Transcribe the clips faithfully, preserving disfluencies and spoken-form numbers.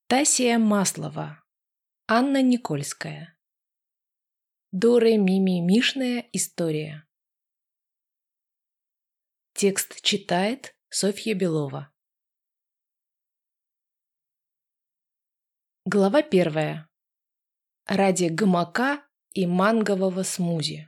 Тасия Маслова. Анна Никольская. Доре-ми-ми-мишная история. Текст читает Софья Белова. Глава первая. Ради гамака и мангового смузи.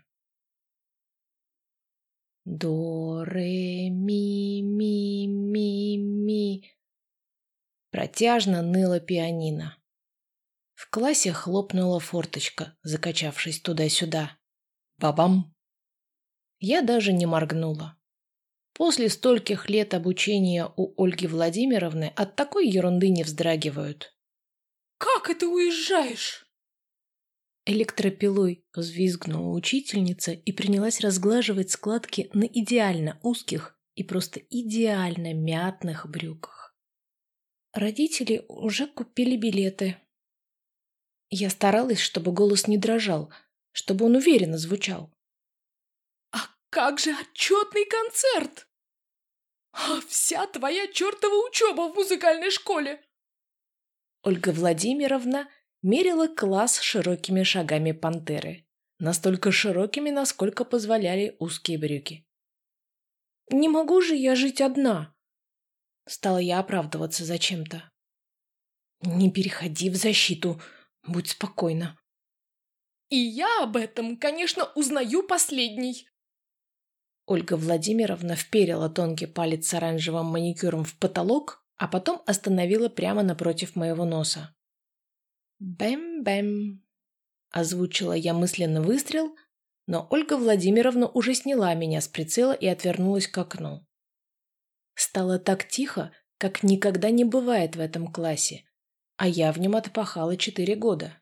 До-ре-ми-ми-ми-ми. Протяжно ныло пианино. В классе хлопнула форточка, закачавшись туда-сюда. Бабам! Я даже не моргнула. После стольких лет обучения у Ольги Владимировны от такой ерунды не вздрагивают. «Как это уезжаешь?» Электропилой взвизгнула учительница и принялась разглаживать складки на идеально узких и просто идеально мятных брюках. Родители уже купили билеты. Я старалась, чтобы голос не дрожал, чтобы он уверенно звучал. «А как же отчетный концерт? А вся твоя чертова учеба в музыкальной школе!» Ольга Владимировна мерила класс широкими шагами пантеры, настолько широкими, насколько позволяли узкие брюки. «Не могу же я жить одна!» Стала я оправдываться зачем-то. «Не переходи в защиту, будь спокойна». «И я об этом, конечно, узнаю последний!» Ольга Владимировна вперила тонкий палец с оранжевым маникюром в потолок, а потом остановила прямо напротив моего носа. «Бэм-бэм!» — озвучила я мысленно выстрел, но Ольга Владимировна уже сняла меня с прицела и отвернулась к окну. Стало так тихо, как никогда не бывает в этом классе, а я в нем отпахала четыре года.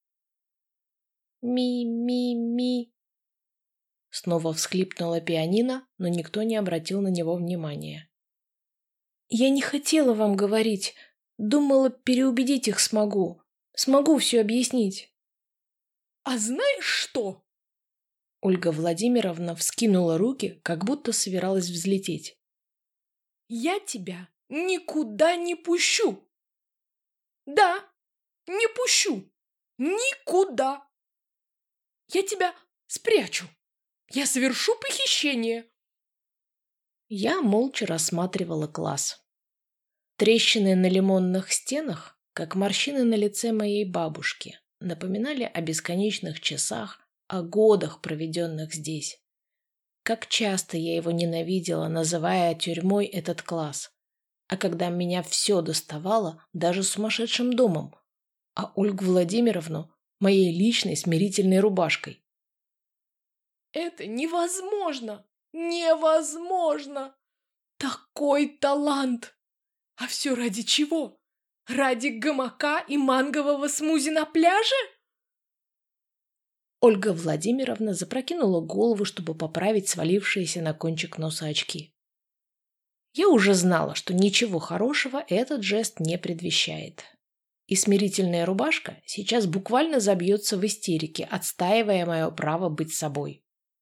«Ми-ми-ми!» Снова всхлипнула пианино, но никто не обратил на него внимания. «Я не хотела вам говорить. Думала, переубедить их смогу. Смогу все объяснить». «А знаешь что?» Ольга Владимировна вскинула руки, как будто собиралась взлететь. «Я тебя никуда не пущу! Да, не пущу! Никуда! Я тебя спрячу! Я совершу похищение!» Я молча рассматривала класс. Трещины на лимонных стенах, как морщины на лице моей бабушки, напоминали о бесконечных часах, о годах, проведенных здесь. Как часто я его ненавидела, называя тюрьмой этот класс. А когда меня все доставало, даже сумасшедшим домом, а Ольгу Владимировну моей личной смирительной рубашкой. «Это невозможно! Невозможно! Такой талант! А все ради чего? Ради гамака и мангового смузи на пляже?» Ольга Владимировна запрокинула голову, чтобы поправить свалившиеся на кончик носа очки. Я уже знала, что ничего хорошего этот жест не предвещает. И смирительная рубашка сейчас буквально забьется в истерике, отстаивая мое право быть собой.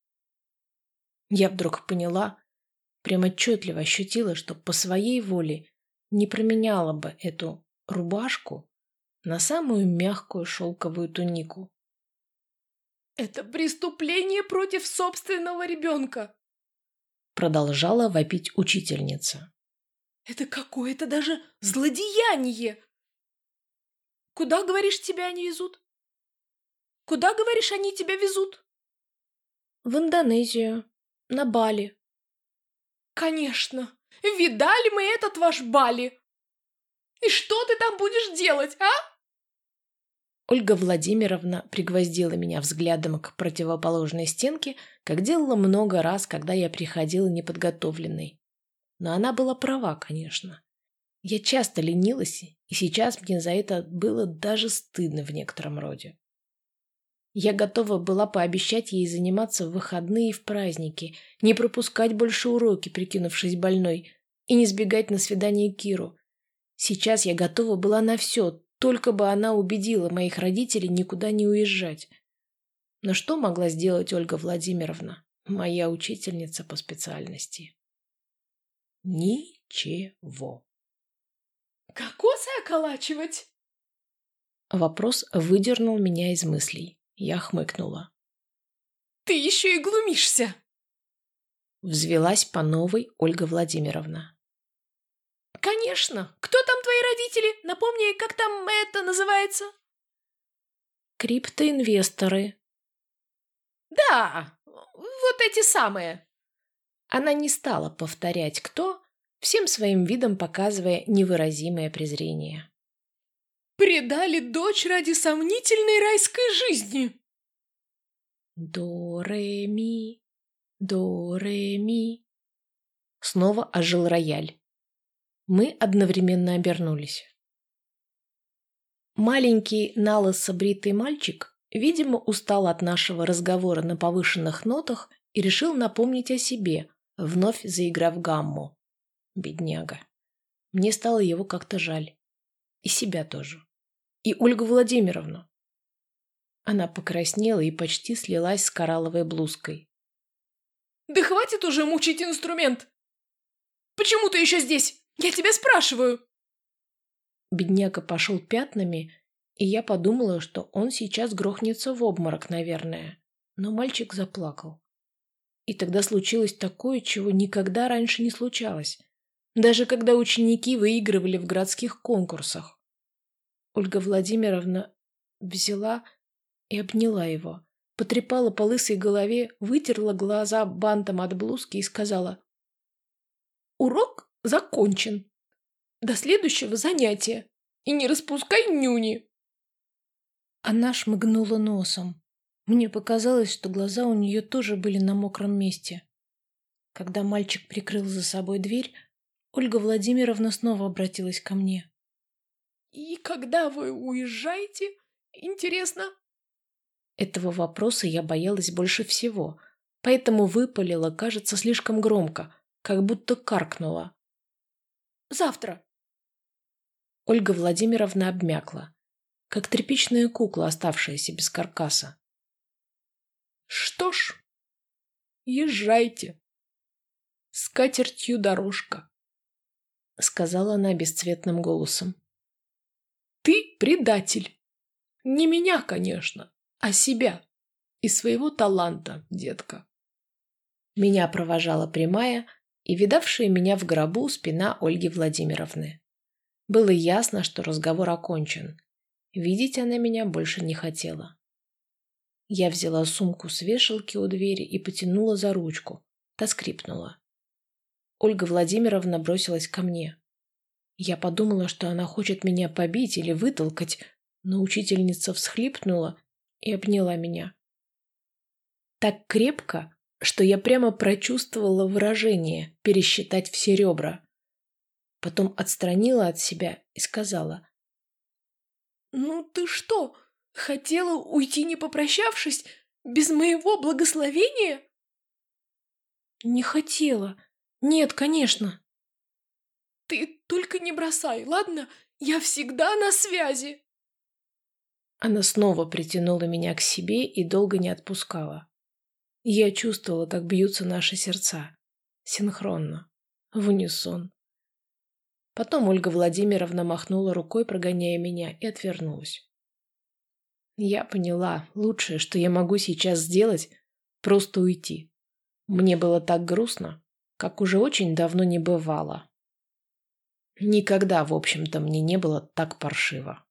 Я вдруг поняла, прям отчетливо ощутила, что по своей воле не променяла бы эту рубашку на самую мягкую шелковую тунику. «Это преступление против собственного ребенка!» Продолжала вопить учительница. «Это какое-то даже злодеяние! Куда, говоришь, тебя они везут? Куда, говоришь, они тебя везут?» В Индонезию, на Бали. «Конечно! Видали мы этот ваш Бали! И что ты там будешь делать, а?» Ольга Владимировна пригвоздила меня взглядом к противоположной стенке, как делала много раз, когда я приходила неподготовленной. Но она была права, конечно. Я часто ленилась, и сейчас мне за это было даже стыдно в некотором роде. Я готова была пообещать ей заниматься в выходные и в праздники, не пропускать больше уроки, прикинувшись больной, и не сбегать на свидание к Киру. Сейчас я готова была на все, только бы она убедила моих родителей никуда не уезжать. Но что могла сделать Ольга Владимировна, моя учительница по специальности? Ничего. «Кокосы околачивать?» Вопрос выдернул меня из мыслей. Я хмыкнула. Ты еще и глумишься. Взвелась по новой Ольга Владимировна. Конечно. Кто там твои родители? Напомни, как там это называется? Криптоинвесторы. Да, вот эти самые. Она не стала повторять, кто, всем своим видом показывая невыразимое презрение. Предали дочь ради сомнительной райской жизни. До-ре-ми, до-ре-ми. Снова ожил рояль. Мы одновременно обернулись. Маленький налысо бритый мальчик, видимо, устал от нашего разговора на повышенных нотах и решил напомнить о себе, вновь заиграв гамму. Бедняга. Мне стало его как-то жаль. И себя тоже. И Ольгу Владимировну. Она покраснела и почти слилась с коралловой блузкой. Да хватит уже мучить инструмент! Почему ты еще здесь? Я тебя спрашиваю! Бедняга пошел пятнами, и я подумала, что он сейчас грохнется в обморок, наверное. Но мальчик заплакал. И тогда случилось такое, чего никогда раньше не случалось. Даже когда ученики выигрывали в городских конкурсах. Ольга Владимировна взяла и обняла его, потрепала по лысой голове, вытерла глаза бантом от блузки и сказала: «Урок закончен. До следующего занятия. И не распускай нюни». Она шмыгнула носом. Мне показалось, что глаза у нее тоже были на мокром месте. Когда мальчик прикрыл за собой дверь, Ольга Владимировна снова обратилась ко мне. «И когда вы уезжаете? Интересно?» Этого вопроса я боялась больше всего, поэтому выпалила, кажется, слишком громко, как будто каркнула. «Завтра». Ольга Владимировна обмякла, как тряпичная кукла, оставшаяся без каркаса. «Что ж, езжайте. С катертью дорожка», — сказала она бесцветным голосом. «Ты предатель. Не меня, конечно, а себя и своего таланта, детка». Меня провожала прямая и видавшая меня в гробу спина Ольги Владимировны. Было ясно, что разговор окончен. Видеть она меня больше не хотела. Я взяла сумку с вешалки у двери и потянула за ручку. Та скрипнула. Ольга Владимировна бросилась ко мне. Я подумала, что она хочет меня побить или вытолкать, но учительница всхлипнула и обняла меня. Так крепко, что я прямо прочувствовала выражение пересчитать все ребра. Потом отстранила от себя и сказала: «Ну ты что, хотела уйти, не попрощавшись, без моего благословения?» «Не хотела. Нет, конечно». «Ты только не бросай, ладно? Я всегда на связи». Она снова притянула меня к себе и долго не отпускала. Я чувствовала, как бьются наши сердца. Синхронно. В унисон. Потом Ольга Владимировна махнула рукой, прогоняя меня, и отвернулась. Я поняла, лучшее, что я могу сейчас сделать, просто уйти. Мне было так грустно, как уже очень давно не бывало. Никогда, в общем-то, мне не было так паршиво.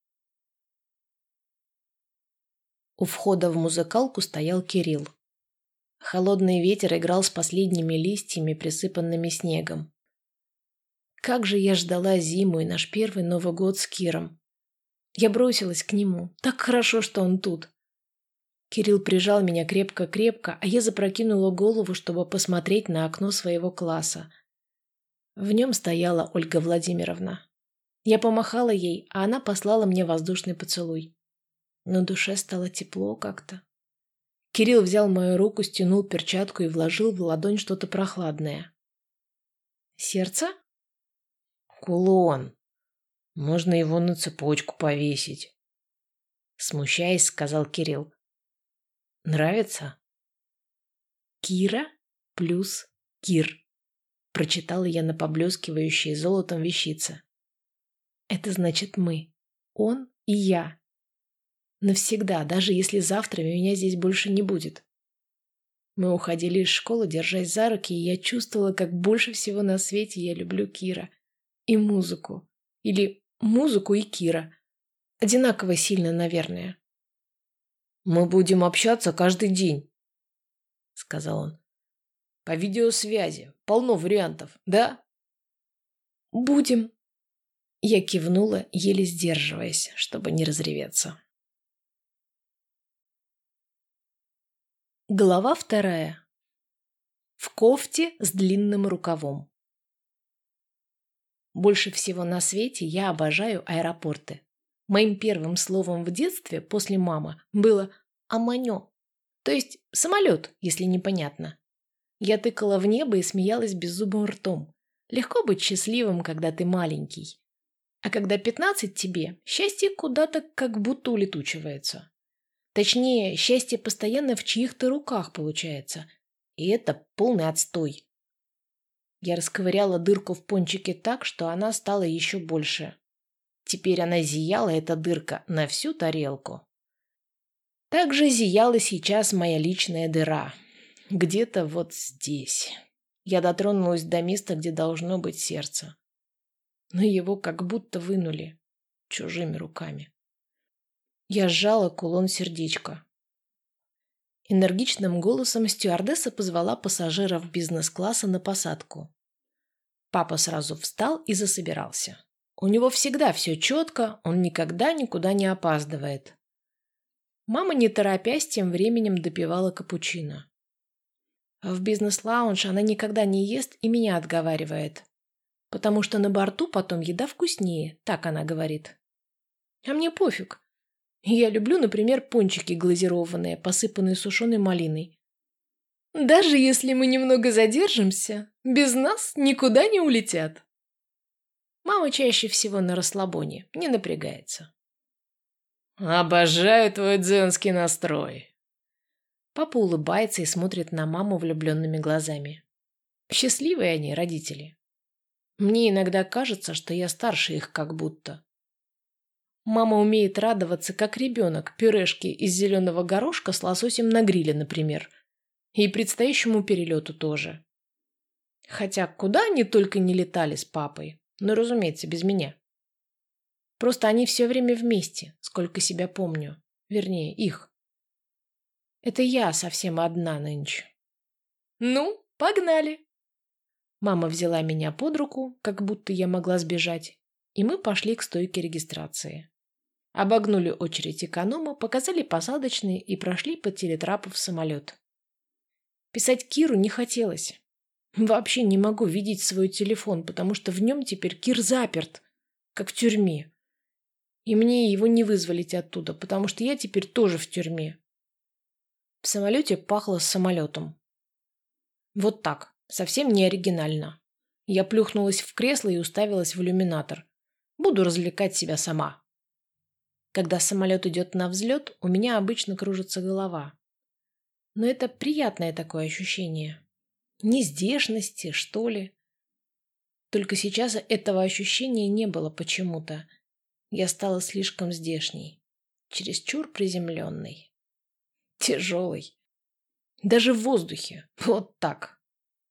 У входа в музыкалку стоял Кирилл. Холодный ветер играл с последними листьями, присыпанными снегом. Как же я ждала зиму и наш первый Новый год с Киром. Я бросилась к нему. Так хорошо, что он тут. Кирилл прижал меня крепко-крепко, а я запрокинула голову, чтобы посмотреть на окно своего класса. В нем стояла Ольга Владимировна. Я помахала ей, а она послала мне воздушный поцелуй. На душе стало тепло как-то. Кирилл взял мою руку, стянул перчатку и вложил в ладонь что-то прохладное. «Сердце?» «Кулон. Можно его на цепочку повесить», — смущаясь, сказал Кирилл. «Нравится?» «Кира плюс Кир», — прочитала я на поблескивающей золотом вещице. «Это значит мы. Он и я. Навсегда, даже если завтра меня здесь больше не будет. Мы уходили из школы, держась за руки, и я чувствовала, как больше всего на свете я люблю Кира. И музыку. Или музыку и Кира. Одинаково сильно, наверное. «Мы будем общаться каждый день», — сказал он. «По видеосвязи. Полно вариантов, да?» «Будем». Я кивнула, еле сдерживаясь, чтобы не разреветься. Глава вторая. В кофте с длинным рукавом. Больше всего на свете я обожаю аэропорты. Моим первым словом в детстве после мамы было «аманё», то есть самолет, если непонятно. Я тыкала в небо и смеялась беззубым ртом. Легко быть счастливым, когда ты маленький. А когда пятнадцать тебе, счастье куда-то как будто улетучивается. Точнее, счастье постоянно в чьих-то руках получается. И это полный отстой. Я расковыряла дырку в пончике так, что она стала еще больше. Теперь она зияла, эта дырка, на всю тарелку. Так же зияла сейчас моя личная дыра. Где-то вот здесь. Я дотронулась до места, где должно быть сердце. Но его как будто вынули чужими руками. Я сжала кулон-сердечко. Энергичным голосом стюардесса позвала пассажиров бизнес-класса на посадку. Папа сразу встал и засобирался. У него всегда все четко, он никогда никуда не опаздывает. Мама, не торопясь, тем временем допивала капучино. В бизнес-лаунж она никогда не ест и меня отговаривает. Потому что на борту потом еда вкуснее, так она говорит. А мне пофиг. Я люблю, например, пончики глазированные, посыпанные сушеной малиной. Даже если мы немного задержимся, без нас никуда не улетят. Мама чаще всего на расслабоне, не напрягается. «Обожаю твой дзенский настрой». Папа улыбается и смотрит на маму влюбленными глазами. Счастливые они, родители. Мне иногда кажется, что я старше их как будто. Мама умеет радоваться, как ребенок, пюрешке из зеленого горошка с лососем на гриле, например. И предстоящему перелету тоже. Хотя куда они только не летали с папой. Но, разумеется, без меня. Просто они все время вместе, сколько себя помню. Вернее, их. Это я совсем одна нынче. Ну, погнали. Мама взяла меня под руку, как будто я могла сбежать, и мы пошли к стойке регистрации. Обогнули очередь эконома, показали посадочные и прошли по телетрапу в самолет. Писать Киру не хотелось. Вообще не могу видеть свой телефон, потому что в нем теперь Кир заперт, как в тюрьме. И мне его не вызволить оттуда, потому что я теперь тоже в тюрьме. В самолете пахло самолетом. Вот так, совсем не оригинально. Я плюхнулась в кресло и уставилась в иллюминатор. Буду развлекать себя сама. Когда самолет идет на взлет, у меня обычно кружится голова. Но это приятное такое ощущение. Нездешности, что ли. Только сейчас этого ощущения не было почему-то. Я стала слишком здешней. Чересчур приземленной. Тяжелой. Даже в воздухе. Вот так.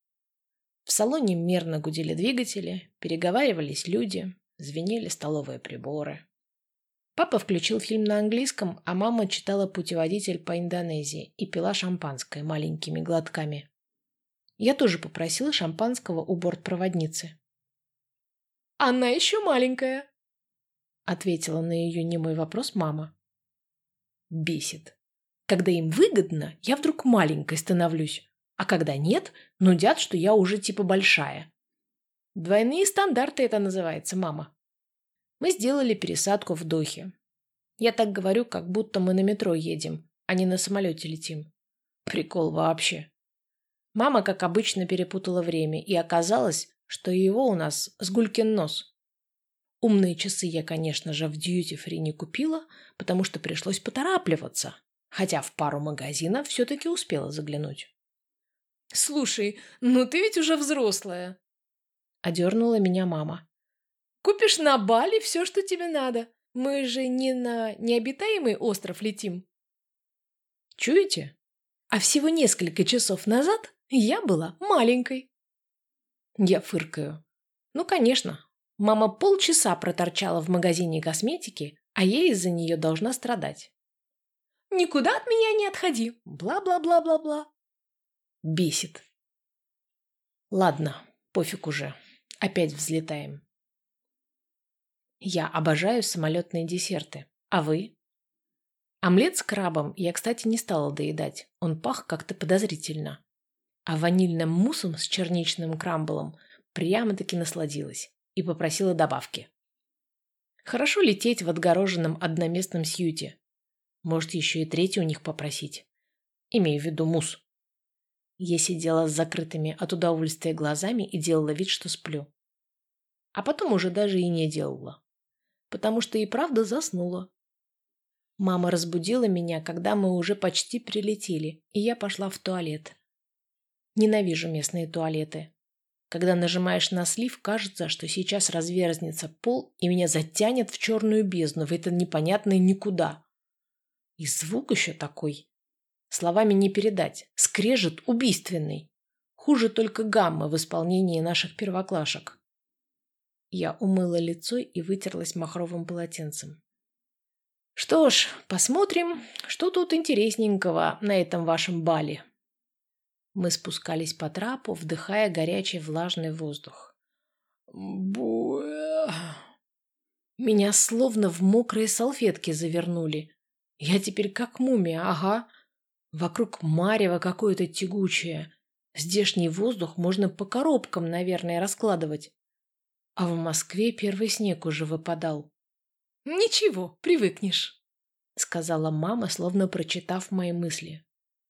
В салоне мерно гудели двигатели, переговаривались люди, звенели столовые приборы. Папа включил фильм на английском, а мама читала путеводитель по Индонезии и пила шампанское маленькими глотками. Я тоже попросила шампанского у бортпроводницы. «Она еще маленькая», — ответила на ее немой вопрос мама. Бесит. Когда им выгодно, я вдруг маленькой становлюсь, а когда нет, нудят, что я уже типа большая. Двойные стандарты это называется, мама. Мы сделали пересадку в Дохе. Я так говорю, как будто мы на метро едем, а не на самолете летим. Прикол вообще. Мама, как обычно, перепутала время, и оказалось, что его у нас с гулькин нос. Умные часы я, конечно же, в дьюти-фри не купила, потому что пришлось поторапливаться, хотя в пару магазинов все-таки успела заглянуть. «Слушай, ну ты ведь уже взрослая!» — одернула меня мама. «Купишь на Бали все, что тебе надо. Мы же не на необитаемый остров летим. Чуете? А всего несколько часов назад я была маленькой. Я фыркаю. Ну, конечно. Мама полчаса проторчала в магазине косметики, а я из-за нее должна страдать. Никуда от меня не отходи. Бла-бла-бла-бла-бла. Бесит. Ладно, пофиг уже. Опять взлетаем. Я обожаю самолетные десерты. А вы? Омлет с крабом я, кстати, не стала доедать. Он пах как-то подозрительно. А ванильным муссом с черничным крамблом прямо-таки насладилась и попросила добавки. Хорошо лететь в отгороженном одноместном сьюте. Может, еще и третий у них попросить. Имею в виду мусс. Я сидела с закрытыми от удовольствия глазами и делала вид, что сплю. А потом уже даже и не делала. Потому что и правда заснула. Мама разбудила меня, когда мы уже почти прилетели, и я пошла в туалет. Ненавижу местные туалеты. Когда нажимаешь на слив, кажется, что сейчас разверзнется пол и меня затянет в черную бездну, в это непонятное никуда. И звук еще такой. Словами не передать. Скрежет убийственный. Хуже только гамма в исполнении наших первоклашек. Я умыла лицо и вытерлась махровым полотенцем. Что ж, посмотрим, что тут интересненького на этом вашем бале. Мы спускались по трапу, вдыхая горячий влажный воздух. Буэ. Меня словно в мокрые салфетки завернули. Я теперь как мумия, ага. Вокруг марево какое-то тягучее. Здешний воздух можно по коробкам, наверное, раскладывать. А в Москве первый снег уже выпадал. «Ничего, привыкнешь», — сказала мама, словно прочитав мои мысли.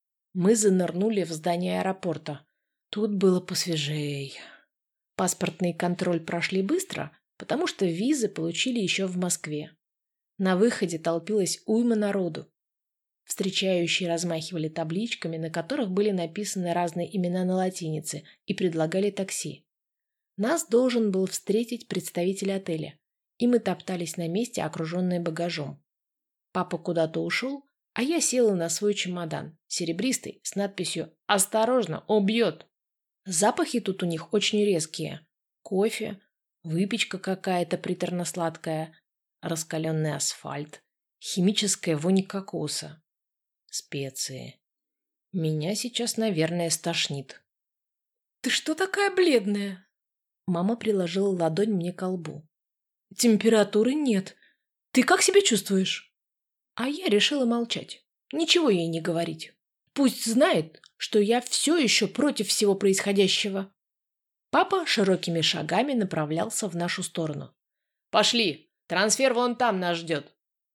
Мы занырнули в здание аэропорта. Тут было посвежей. Паспортный контроль прошли быстро, потому что визы получили еще в Москве. На выходе толпилась уйма народу. Встречающие размахивали табличками, на которых были написаны разные имена на латинице, и предлагали такси. Нас должен был встретить представитель отеля, и мы топтались на месте, окруженные багажом. Папа куда-то ушел, а я села на свой чемодан, серебристый, с надписью «Осторожно, убьет». Запахи тут у них очень резкие. Кофе, выпечка какая-то приторно-сладкая, раскаленный асфальт, химическая вонь кокоса, специи. Меня сейчас, наверное, стошнит. «Ты что такая бледная?» Мама приложила ладонь мне к лбу. «Температуры нет. Ты как себя чувствуешь?» А я решила молчать. Ничего ей не говорить. Пусть знает, что я все еще против всего происходящего. Папа широкими шагами направлялся в нашу сторону. «Пошли! Трансфер вон там нас ждет!»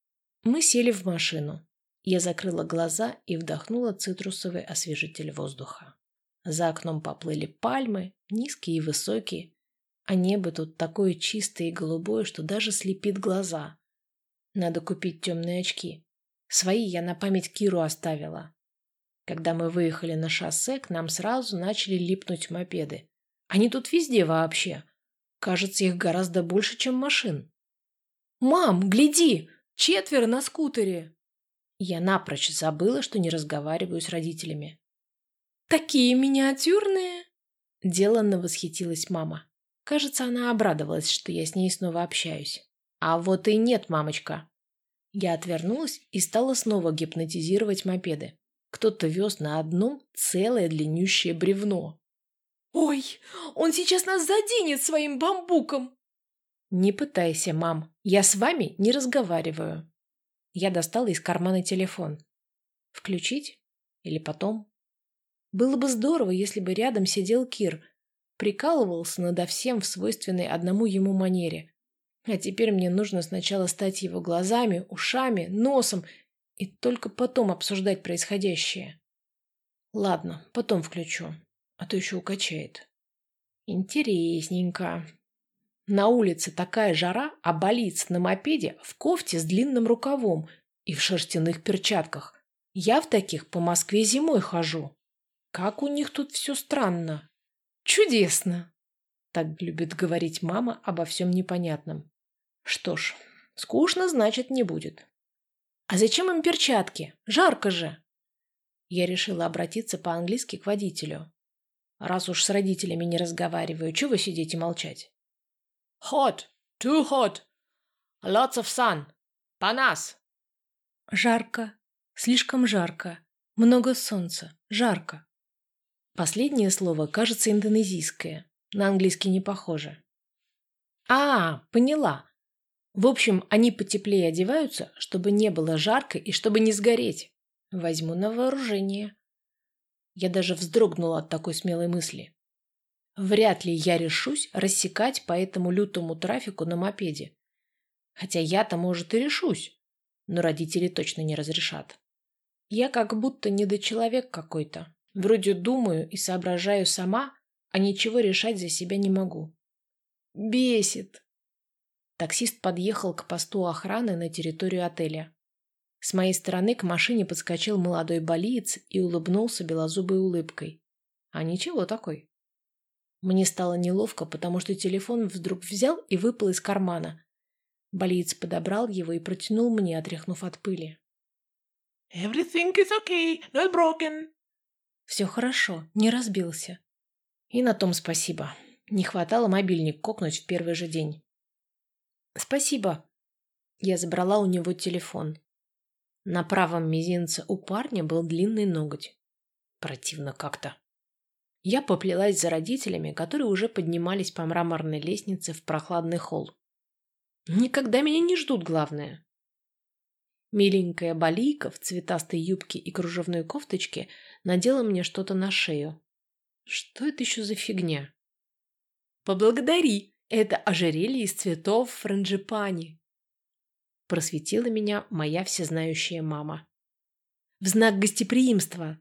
Мы сели в машину. Я закрыла глаза и вдохнула цитрусовый освежитель воздуха. За окном поплыли пальмы, низкие и высокие, а небо тут такое чистое и голубое, что даже слепит глаза. Надо купить темные очки. Свои я на память Киру оставила. Когда мы выехали на шоссе, к нам сразу начали липнуть мопеды. Они тут везде вообще. Кажется, их гораздо больше, чем машин. «Мам, гляди! Четверо на скутере!» Я напрочь забыла, что не разговариваю с родителями. «Такие миниатюрные!» Деланно восхитилась мама. Кажется, она обрадовалась, что я с ней снова общаюсь. А вот и нет, мамочка. Я отвернулась и стала снова гипнотизировать мопеды. Кто-то вез на одном целое длиннющее бревно. «Ой, он сейчас нас заденет своим бамбуком!» «Не пытайся, мам, я с вами не разговариваю». Я достала из кармана телефон. Включить? Или потом? Было бы здорово, если бы рядом сидел Кир, прикалывался надо всем в свойственной одному ему манере. А теперь мне нужно сначала стать его глазами, ушами, носом и только потом обсуждать происходящее. Ладно, потом включу, а то еще укачает. Интересненько. На улице такая жара, а болиц на мопеде в кофте с длинным рукавом и в шерстяных перчатках. Я в таких по Москве зимой хожу. Как у них тут все странно. Чудесно. Так любит говорить мама обо всем непонятном. Что ж, Скучно, значит, не будет. А зачем им перчатки? Жарко же. Я решила обратиться по-английски к водителю. Раз уж с родителями не разговариваю, чего вы сидите молчать? Hot, too hot. Lots of sun. Панас. Жарко. Слишком жарко. Много солнца. Жарко. Последнее слово, кажется, индонезийское. На английский не похоже. А, поняла. В общем, они потеплее одеваются, чтобы не было жарко и чтобы не сгореть. Возьму на вооружение. Я даже вздрогнула от такой смелой мысли. Вряд ли я решусь рассекать по этому лютому трафику на мопеде. Хотя я-то, может, и решусь, но родители точно не разрешат. Я как будто недочеловек какой-то. Вроде думаю и соображаю сама, а ничего решать за себя не могу. Бесит. Таксист подъехал к посту охраны на территорию отеля. С моей стороны к машине подскочил молодой балиец и улыбнулся белозубой улыбкой. А ничего такой. Мне стало неловко, потому что телефон вдруг взял и выпал из кармана. Балиец подобрал его и протянул мне, отряхнув от пыли. Everything is okay, not broken. Все хорошо, не разбился. И на том спасибо. Не хватало мобильник кокнуть в первый же день. Спасибо. Я забрала у него телефон. На правом мизинце у парня был длинный ноготь. Противно как-то. Я поплелась за родителями, которые уже поднимались по мраморной лестнице в прохладный холл. Никогда меня не ждут, главное. Миленькая Балийка в цветастой юбке и кружевной кофточке надела мне что-то на шею. Что это еще за фигня? Поблагодари, это ожерелье из цветов франджипани. Просветила меня моя всезнающая мама. В знак гостеприимства.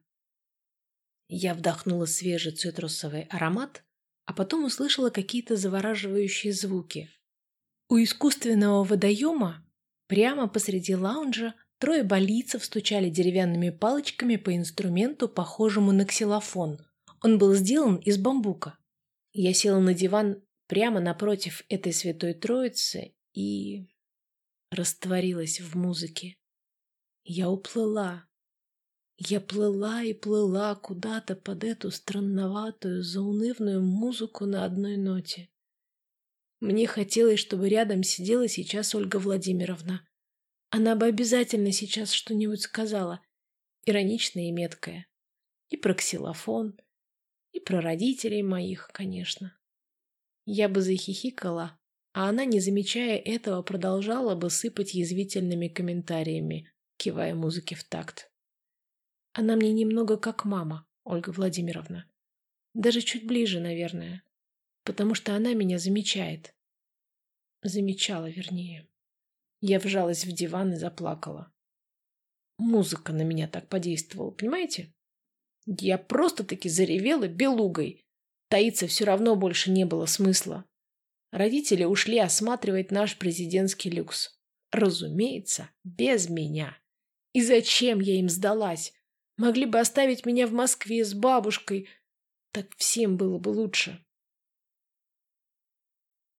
Я вдохнула свежий цитрусовый аромат, а потом услышала какие-то завораживающие звуки. У искусственного водоема прямо посреди лаунжа трое балийцев стучали деревянными палочками по инструменту, похожему на ксилофон. Он был сделан из бамбука. Я села на диван прямо напротив этой святой троицы и растворилась в музыке. Я уплыла. Я плыла и плыла куда-то под эту странноватую, заунывную музыку на одной ноте. Мне хотелось, чтобы рядом сидела сейчас Ольга Владимировна. Она бы обязательно сейчас что-нибудь сказала, ироничное и меткое. И про ксилофон, и про родителей моих, конечно. Я бы захихикала, а она, не замечая этого, продолжала бы сыпать язвительными комментариями, кивая музыке в такт. Она мне немного как мама, Ольга Владимировна. Даже чуть ближе, наверное. Потому что она меня замечает. Замечала, вернее. Я вжалась в диван и заплакала. Музыка на меня так подействовала, понимаете? Я просто-таки заревела белугой. Таиться все равно больше не было смысла. Родители ушли осматривать наш президентский люкс. Разумеется, без меня. И зачем я им сдалась? Могли бы оставить меня в Москве с бабушкой. Так всем было бы лучше.